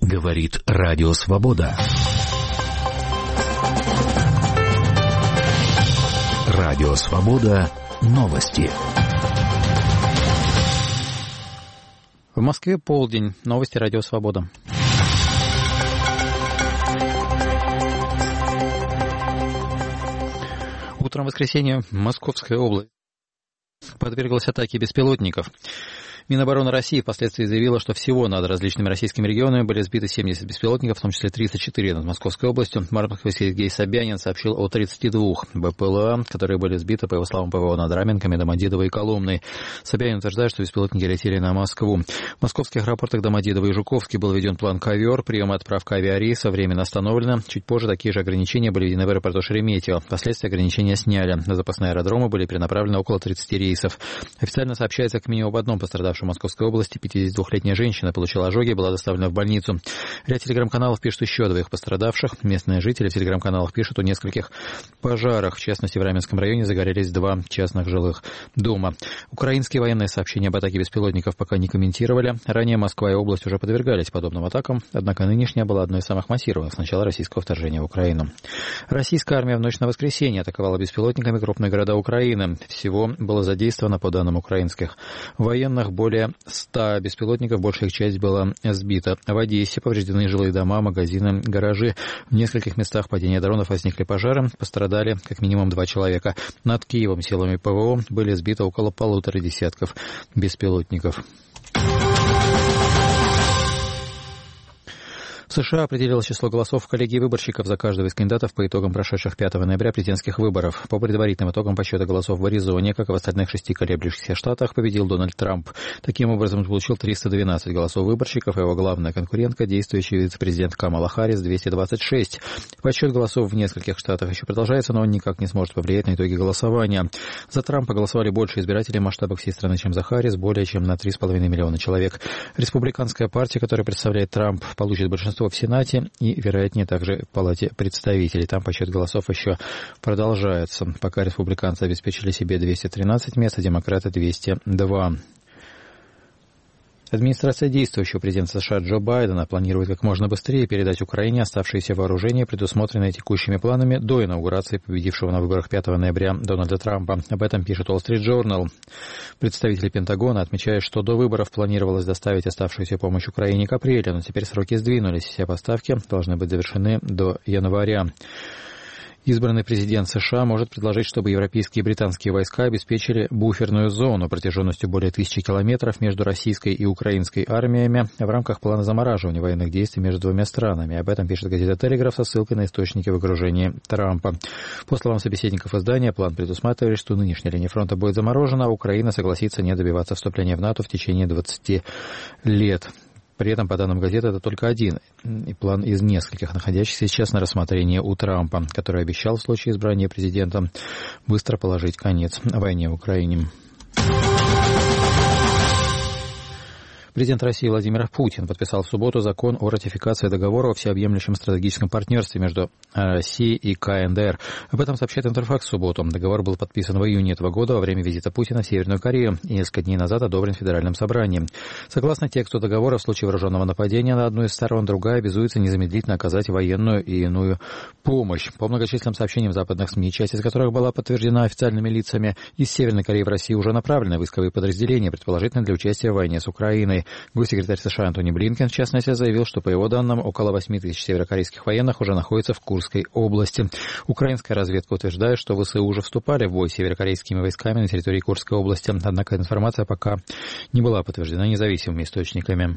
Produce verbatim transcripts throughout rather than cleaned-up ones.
Говорит Радио Свобода. Радио Свобода. Новости. В Москве полдень. Новости Радио Свобода. Утром воскресенья Московская область подверглась атаке беспилотников. Минобороны России впоследствии заявила, что всего над различными российскими регионами были сбиты семьдесят беспилотников, в том числе тридцать четыре над Московской областью. Мармаков Сергей Собянин сообщил о тридцати двух БПЛА, которые были сбиты, по его словам, ПВО над Раменками, Домодедово и Коломной. Собянин утверждает, что беспилотники летели на Москву. В московских аэропортах Домодедово и Жуковский был введен план «Ковер», прием и отправка авиарейса временно остановлено. Чуть позже такие же ограничения были введены в аэропорту Шереметьево. Впоследствии ограничения сняли. На запасные аэродромы были перенаправлены около тридцати рейсов. Официально сообщается, к минимум об одном пострадавшем в Московской области. пятидесятидвухлетняя женщина получила ожоги и была доставлена в больницу. Ряд телеграм-каналов пишут еще о двоих пострадавших. Местные жители в телеграм-каналах пишут о нескольких пожарах. В частности, в Раменском районе загорелись два частных жилых дома. Украинские военные сообщения об атаке беспилотников пока не комментировали. Ранее Москва и область уже подвергались подобным атакам, однако нынешняя была одной из самых массированных с начала российского вторжения в Украину. Российская армия в ночь на воскресенье атаковала беспилотниками крупные города Украины. Всего было задействовано, по данным украинских военных, более ста беспилотников, большая их часть была сбита. В Одессе повреждены жилые дома, магазины, гаражи. В нескольких местах падения дронов возникли пожары, пострадали как минимум два человека. Над Киевом силами ПВО были сбиты около полутора десятков беспилотников. В США определилось число голосов в коллегии выборщиков за каждого из кандидатов по итогам прошедших пятого ноября президентских выборов. По предварительным итогам подсчета голосов в Аризоне, как и в остальных шести колеблющихся штатах, победил Дональд Трамп. Таким образом, он получил триста двенадцать голосов выборщиков, а его главная конкурентка, действующий вице-президент Камала Харрис, двести двадцать шесть. Подсчет голосов в нескольких штатах еще продолжается, но он никак не сможет повлиять на итоги голосования. За Трампа голосовали больше избирателей в масштабах всей страны, чем за Харрис, более чем на три с половиной миллиона человек. Республиканская партия, которая представляет Трамп, получит большинство в Сенате и, вероятнее, также в Палате представителей. Там подсчет голосов еще продолжается. Пока республиканцы обеспечили себе двести тринадцать мест, а демократы двести два. Администрация действующего президента США Джо Байдена планирует как можно быстрее передать Украине оставшиеся вооружения, предусмотренные текущими планами до инаугурации победившего на выборах пятого ноября Дональда Трампа. Об этом пишет Wall Street Journal. Представители Пентагона отмечают, что до выборов планировалось доставить оставшуюся помощь Украине к апрелю, но теперь сроки сдвинулись. Все поставки должны быть завершены до января. Избранный президент США может предложить, чтобы европейские и британские войска обеспечили буферную зону протяженностью более тысячи километров между российской и украинской армиями в рамках плана замораживания военных действий между двумя странами. Об этом пишет газета «Телеграф» со ссылкой на источники в окружении Трампа. По словам собеседников издания, план предусматривает, что нынешняя линия фронта будет заморожена, а Украина согласится не добиваться вступления в НАТО в течение двадцати лет. При этом, по данным газеты, это только один план из нескольких, находящихся сейчас на рассмотрении у Трампа, который обещал в случае избрания президентом быстро положить конец войне в Украине. Президент России Владимир Путин подписал в субботу закон о ратификации договора о всеобъемлющем стратегическом партнерстве между Россией и ка эн дэ эр. Об этом сообщает Интерфакс в субботу. Договор был подписан в июне этого года во время визита Путина в Северную Корею и несколько дней назад одобрен Федеральным собранием. Согласно тексту договора, в случае вооруженного нападения на одну из сторон, другая обязуется незамедлительно оказать военную и иную помощь. По многочисленным сообщениям западных СМИ, часть из которых была подтверждена официальными лицами, из Северной Кореи в Россию уже направлены войсковые подразделения, предположительно для участия в войне с Украиной. Госсекретарь США Антони Блинкен, в частности, заявил, что, по его данным, около восьми тысяч северокорейских военных уже находятся в Курской области. Украинская разведка утверждает, что ВСУ уже вступали в бой с северокорейскими войсками на территории Курской области, однако информация пока не была подтверждена независимыми источниками.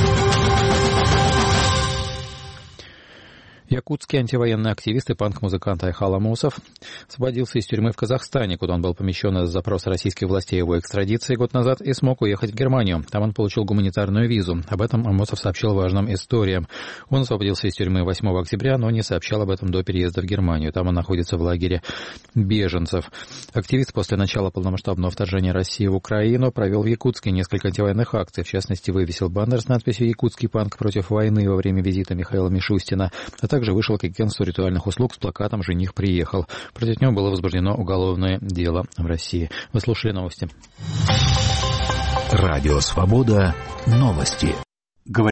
Якутский антивоенный активист и панк-музыкант Айхал Амосов освободился из тюрьмы в Казахстане, куда он был помещен из-за запроса российских властей его экстрадиции год назад и смог уехать в Германию. Там он получил гуманитарную визу. Об этом Амосов сообщил важным историям. Он освободился из тюрьмы восьмого октября, но не сообщал об этом до переезда в Германию. Там он находится в лагере беженцев. Активист после начала полномасштабного вторжения России в Украину провел в Якутске несколько антивоенных акций. В частности, вывесил баннер с надписью «Якутский панк против войны» во время визита Михаила Мишустина, а также также вышел к агентству ритуальных услуг с плакатом «Жених приехал». Против него было возбуждено уголовное дело в России. Вы слушали новости. Радио Свобода. Новости.